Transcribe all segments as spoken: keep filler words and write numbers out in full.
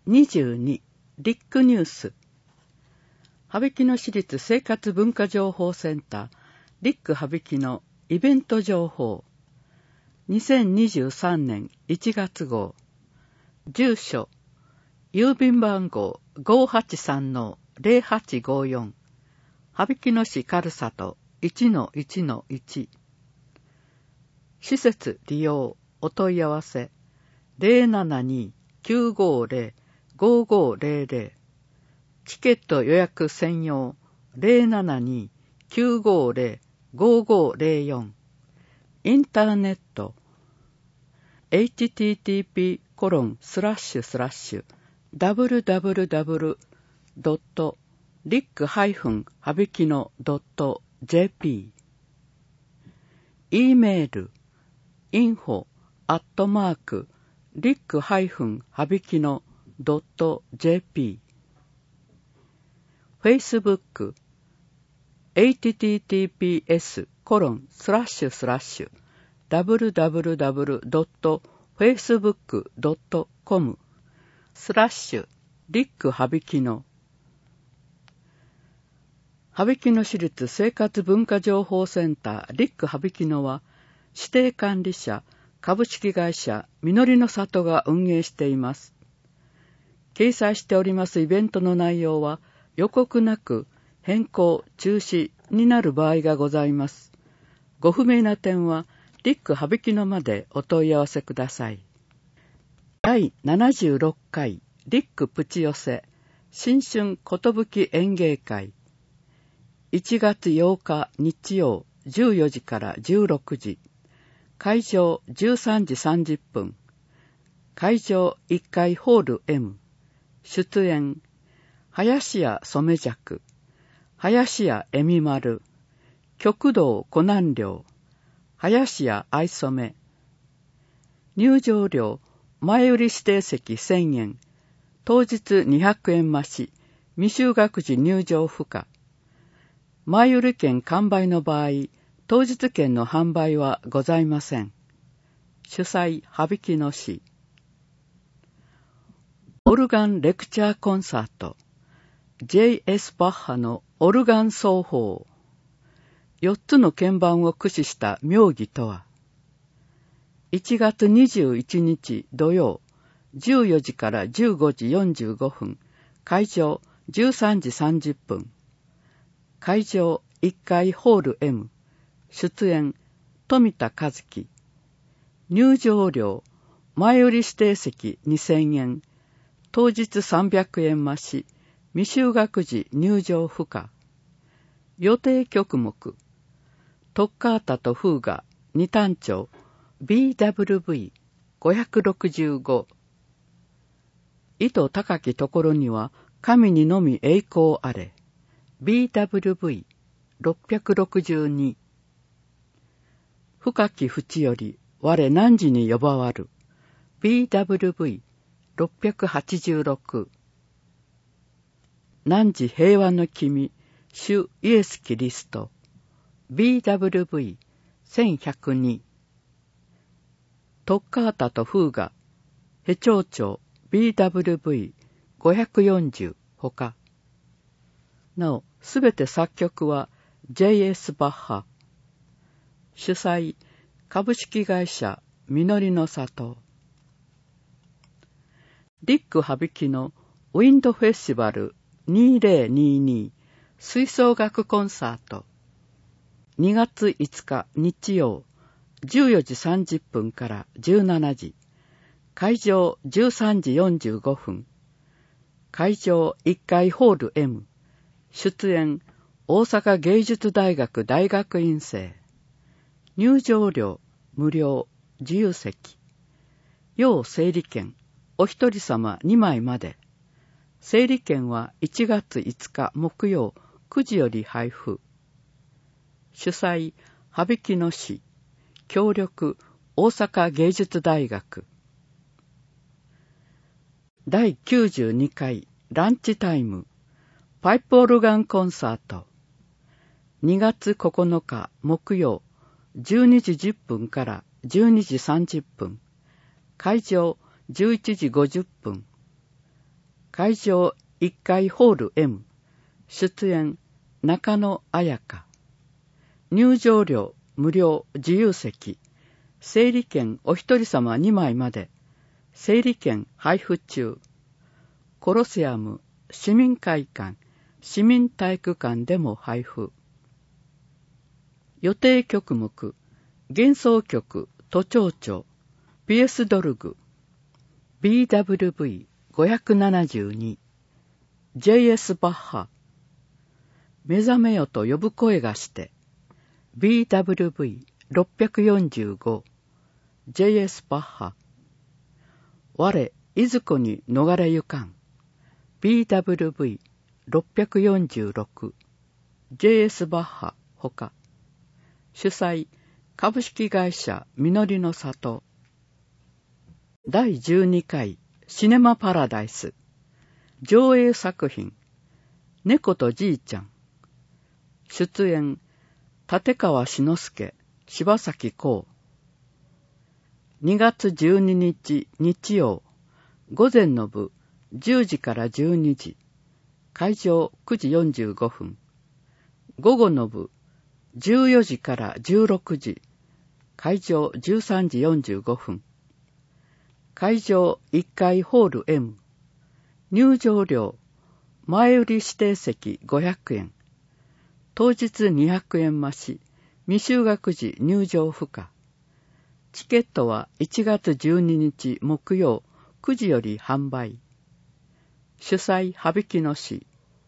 にじゅうにリックニュース羽曳野市立生活文化情報センターリック羽曳野イベント情報にせんにじゅうさんねんいちがつ号住所郵便番号 ごーはちさんのゼロはちごよん 羽曳野市軽里 いちのいちのいち 施設利用お問い合わせ ゼロななに きゅうごゼロ ごごゼロゼロ チケット予約専用 ゼロななに きゅうごゼロ ごごゼロよん インターネット エイチティーティーピーコロンスラッシュスラッシュダブリュダブリュダブリュドットリックハイフン羽曳野ドットジェーピー E メール インフォ アットマーク リックハイフン羽曳野ドットジェーピー Facebook エイチティーティーピーエスコロンスラッシュスラッシュダブリュダブリュダブリュドットフェイスブックドットコムスラッシュリック羽曳野羽曳野市立生活文化情報センターリック羽曳野は指定管理者株式会社みのりの里が運営しています。掲載しておりますイベントの内容は予告なく変更中止になる場合がございます。ご不明な点はリック羽曳野までお問い合わせください。だいななじゅうろっかいリックプチ寄せ新春寿演芸会いちがつようか日曜じゅうよじからじゅうろくじ会場じゅうさんじさんじゅっぷん会場いっかいホール エム 出演林家染尺林家恵美丸極道湖南寮林家愛染入場料前売り指定席せんえん当日にひゃくえん増し未就学時入場不可前売り券完売の場合当日券の販売はございません。主催羽曳野市オルガンレクチャーコンサート ジェイエス バッハのオルガン奏法よっつの鍵盤を駆使した妙技とはいちがつにじゅういちにち土曜じゅうよじからじゅうごじよんじゅうごふん会場じゅうさんじさんじゅっぷん会場いっかいホール エム 出演富田和樹入場料前売り指定席にせんえん当日さんびゃくえん増し未就学時入場不可予定曲目トッカータとフーガ二単調 ビーダブリューブイごひゃくろくじゅうご 糸高きところには神にのみ栄光あれ ビーダブリューブイろっぴゃくろくじゅうに 深き淵より我汝に呼ばわる ビーダブリューブイろっぴゃくはちじゅうろく 汝平和の君主イエス・キリスト ビーダブリューブイせんひゃくに トッカータとフーガヘ長長 ビーダブリューブイごひゃくよんじゅう ほかなおすべて作曲は ジェイエス バッハ主催株式会社みのりの里リック羽曳野ウィンドフェスティバルにせんにじゅうに吹奏楽コンサートにがついつか日曜じゅうよじさんじゅっぷんからじゅうしちじ会場じゅうさんじよんじゅうごふん会場いっかいホール エム 出演大阪芸術大学大学院生入場料無料自由席要整理券お一人様にまいまで整理券はいちがついつか木曜くじより配布主催羽曳野市協力大阪芸術大学だいきゅうじゅうにかいランチタイムパイプオルガンコンサートにがつここのか木曜じゅうにじじゅっぷんからじゅうにじさんじゅっぷん会場じゅういちじごじゅっぷん会場いっかいホール エム、出演中野彩香。入場料無料自由席。整理券お一人様にまいまで。整理券配布中。コロセアム、市民会館、市民体育館でも配布。予定曲目、幻想曲、都庁長、ピエスドルグ、ビーダブリューブイごひゃくななじゅうに、ジェイエス バッハ、目覚めよと呼ぶ声がして、ビーダブリューブイろっぴゃくよんじゅうご、ジェイエス バッハ、我、いずこに逃れゆかん、ビーダブリューブイろっぴゃくよんじゅうろく、ジェイエス バッハほか、主催、株式会社みのりの里。だいじゅうにかいシネマパラダイス。上映作品、猫とじいちゃん。出演、立川志の輔、柴咲コウ。にがつじゅうににち日曜、午前の部じゅうじからじゅうにじ、会場くじよんじゅうごふん。午後の部じゅうよじからじゅうろくじ、会場じゅうさんじよんじゅうごふん。会場いっかいホール エム。入場料、前売り指定席ごひゃくえん。当日にひゃくえん増し、未就学時入場不可。チケットはいちがつじゅうににち木曜くじより販売。主催、羽曳野市。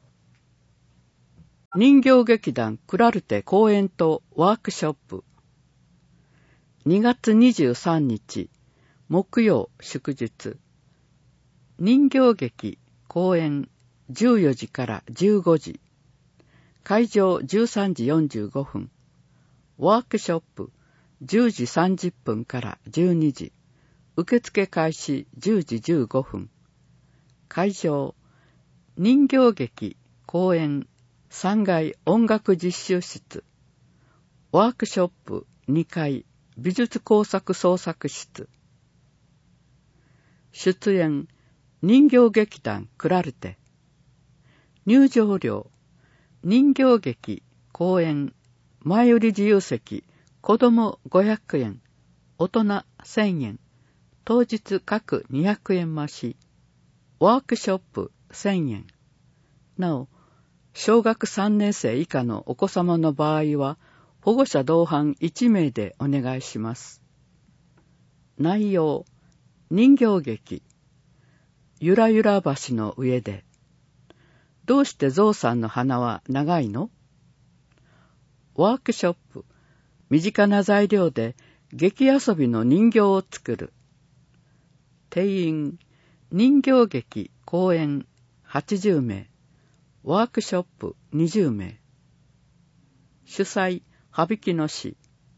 人形劇団クラルテ公演とワークショップ。にがつにじゅうさんにち木曜祝日。人形劇公演じゅうよじからじゅうごじ。会場じゅうさんじよんじゅうごふん。ワークショップじゅうじさんじゅっぷんからじゅうにじ。受付開始じゅうじじゅうごふん。会場人形劇公演さんがい音楽実習室。ワークショップにかい美術工作創作室。出演人形劇団クラルテ。入場料人形劇公演前売り自由席子供ごひゃくえん、大人せんえん、当日各にひゃくえん増し、ワークショップせんえん。なお、小学さんねん生以下のお子様の場合は、保護者同伴いちめいでお願いします。内容、人形劇、ゆらゆら橋の上で。どうしてゾウさんの鼻は長いの？ワークショップ、身近な材料で劇遊びの人形を作る。定員、人形劇公演はちじゅうめい、ワークショップにじゅうめい。主催、羽曳野市。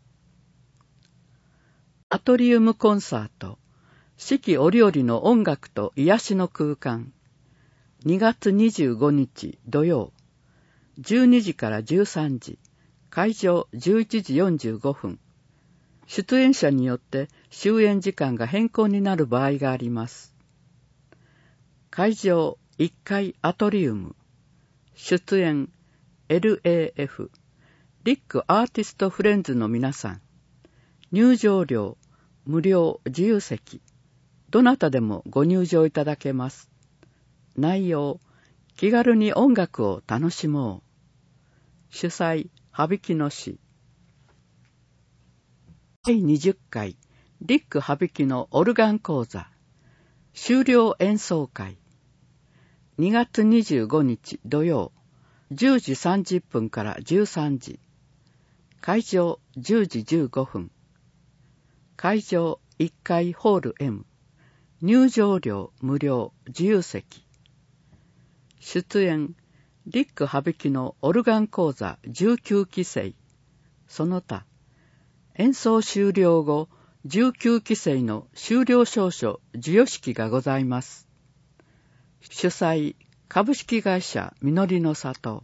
アトリウムコンサート、四季折々の音楽と癒しの空間。にがつにじゅうごにち土曜、じゅうにじからじゅうさんじ、会場じゅういちじよんじゅうごふん。出演者によって終演時間が変更になる場合があります。会場いっかいアトリウム。出演 エルエーエフ、リックアーティストフレンズの皆さん。入場料、無料自由席。どなたでもご入場いただけます。内容、気軽に音楽を楽しもう。主催、羽曳野市。だいにじゅっかい、リック羽曳野オルガン講座。修了演奏会。にがつにじゅうごにち土曜、じゅうじさんじゅっぷんからじゅうさんじ。会場じゅうじじゅうごふん。会場いっかいホール エム。入場料無料自由席。出演、リック羽曳野オルガン講座じゅうきゅうきせい。その他、演奏終了後、じゅうきゅうきせいの修了証書授与式がございます。主催、株式会社みのりの里。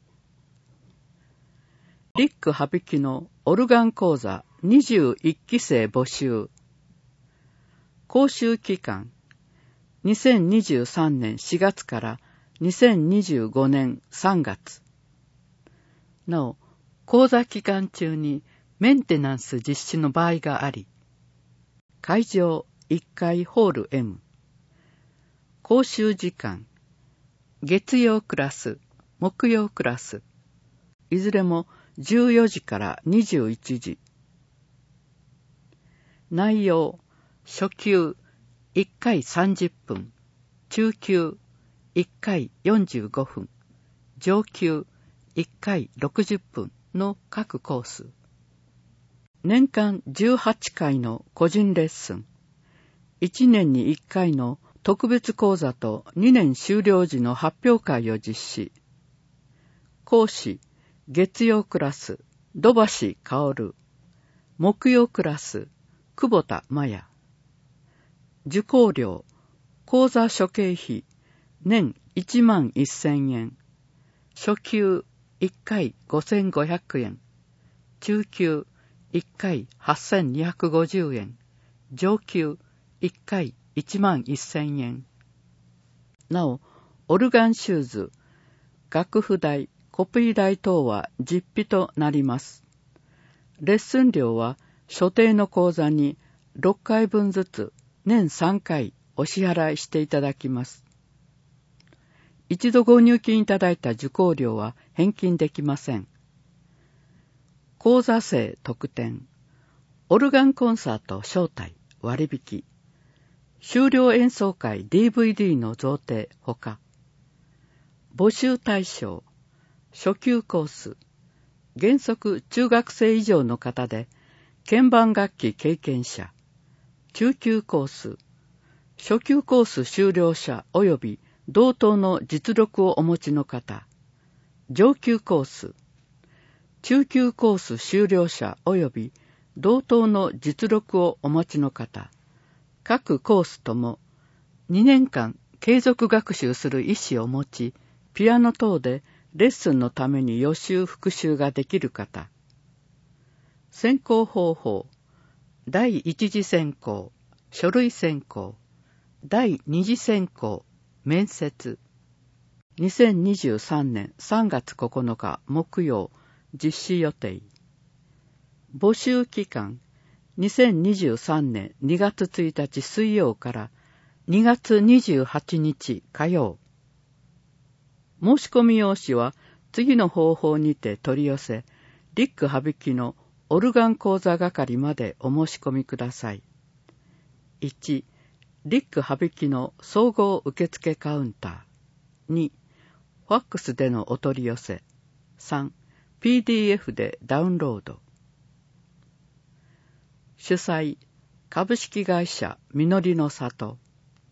リック羽曳野オルガン講座にじゅういっきせい募集。講習期間、 にせんにじゅうさんねんしがつからにせんにじゅうごねんさんがつ。なお、講座期間中にメンテナンス実施の場合があり、会場いっかいホール エム、講習時間、月曜クラス、木曜クラス、いずれもじゅうよじからにじゅういちじ。内容、初級いっかいさんじゅっぷん、中級いっかいよんじゅうごふん、上級いっかいろくじゅっぷんの各コース。年間じゅうはちかいの個人レッスン、いちねんにいっかいの特別講座とにねん終了時の発表会を実施。講師、月曜クラス、土橋薫。木曜クラス、久保田麻也。受講料、講座諸経費、年いちまんせんえん。初級いっかいごせんごひゃくえん。中級いっかいはっせんにひゃくごじゅうえん。上級いっかいいちまんせんえん。なお、オルガンシューズ、楽譜代、コピー代等は実費となります。レッスン料は所定の講座にろっかいぶんずつ年さんかいお支払いしていただきます。一度ご入金いただいた受講料は返金できません。講座生特典、オルガンコンサート招待割引、修了演奏会 ディーブイディー の贈呈ほか、募集対象、初級コース、原則中学生以上の方で、鍵盤楽器経験者、中級コース、初級コース修了者及び同等の実力をお持ちの方、上級コース、中級コース修了者及び同等の実力をお持ちの方、各コースともにねんかん継続学習する意思を持ち、ピアノ等でレッスンのために予習復習ができる方。選考方法、第一次選考、書類選考、第二次選考、面接。にせんにじゅうさんねんさんがつここのか木曜、実施予定。募集期間、にせんにじゅうさんねんにがつついたち水曜からにがつにじゅうはちにち火曜。申し込み用紙は次の方法にて取り寄せ、リック羽曳のオルガン講座係までお申し込みください。いち、リック羽曳の総合受付カウンター。に、ファックスでのお取り寄せ。さん、ピーディーエフ でダウンロード。主催、株式会社みのりの里。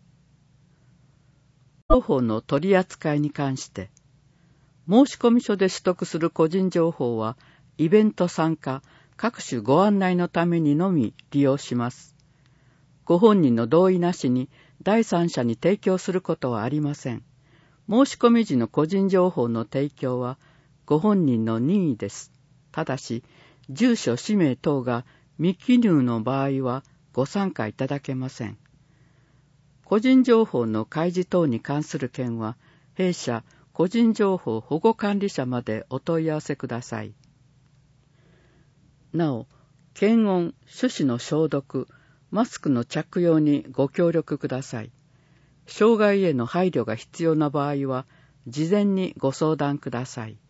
情報の取り扱いに関して、申込書で取得する個人情報は、イベント参加、各種ご案内のためにのみ利用します。ご本人の同意なしに第三者に提供することはありません。申込時の個人情報の提供は、ご本人の任意です。ただし、住所、氏名等が未記入の場合はご参加いただけません。個人情報の開示等に関する件は、弊社個人情報保護管理者までお問い合わせください。なお、検温、手指の消毒、マスクの着用にご協力ください。障害への配慮が必要な場合は、事前にご相談ください。